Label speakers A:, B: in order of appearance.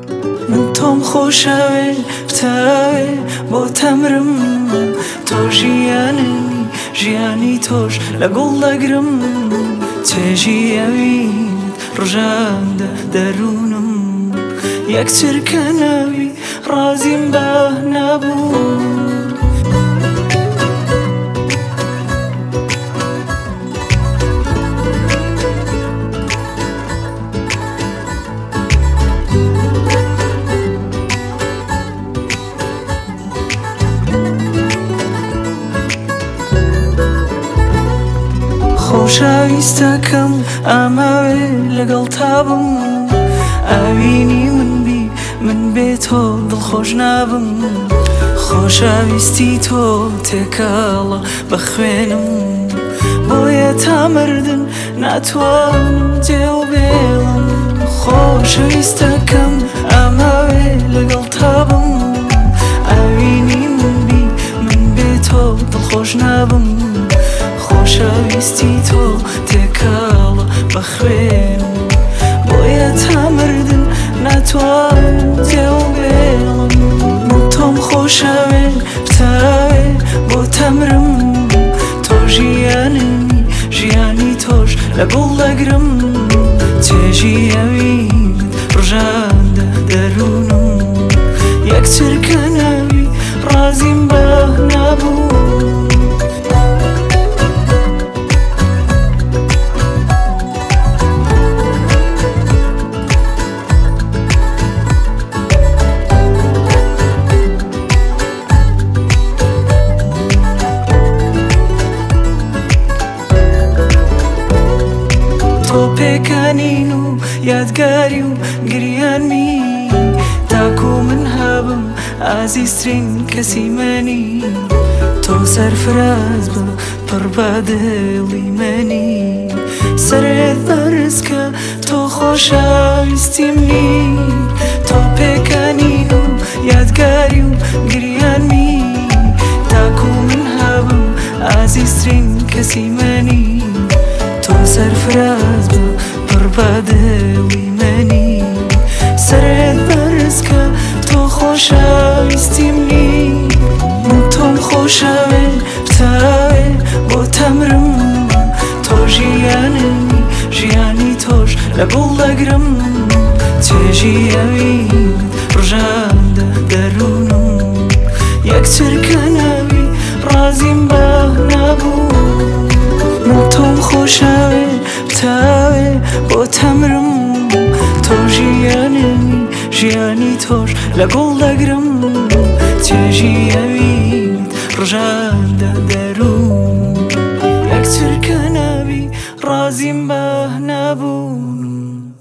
A: من تۆم خۆشەوێ بتاوێ بۆ تەمرم تۆ ژیاننی ژیانی تۆش لەگوڵ دەگرم چێژی ئەوینت ڕژاندە دەروونم یەکتر کە ناوی ڕازیم بە نەبوو خۆشەویستەکەم ئەمەوێ لەگەڵ تابم ئەوینی من بی من بێ تۆ دڵخۆش نابم خۆشەویستی تۆ تێکەڵە بەخوێنم بۆیە تا مردن ناتوانم جێو بێڵم خۆشەویستەکەم ئەمەوێ لەگەڵ تابم ئەوینی من بی من بێ تۆ دڵخۆش نابم خۆشەویستی تۆ تێکەڵە بەخوێنم بۆیە تا مردن ناتوانم جێو بێڵم من تۆم خۆشەوێ بتاوێ بۆ تەمرم تۆ ژیاننی ژیانی تۆش لەگوڵ دەگرم چێژی ئەوینت ڕژاندە دەروونم یەکتر کە ناوی ڕازیم بە نەبوو تۆ پێکانین و یادگاری و گریانمی تاکو من هەبم ئازیزترین کەسی منی تۆ سەرفراز بە پڕ بە دڵی منی سەرێت بەرزکە تۆ خۆشەویستیمنی تۆ پێکانین و یادگاری و گریانمی تاکو من هەبم ئازیزترین کەسی منی تۆ سەرفراز بە پڕ بە دڵی منی سەرێت بەرزکە تۆ خۆشەویستیمنی من تۆم خۆشەوێ بتاوێ بۆ تەمرم تۆ ژیاننی ژیانی تۆش لەگوڵ دەگرم چێژی ئەوینت ڕژاندە دەروونم یەکتر کە ناوی ڕازیم بە نەبوو من تۆم خۆشەوێ بتاوێ بۆ تەمرم تۆ ژیاننی ژیانی تۆش لەگوڵ دەگرم چێژی ئەوینت ڕژاندە دەروونم یەکتر کە ناوی ڕازیم بە نەبوو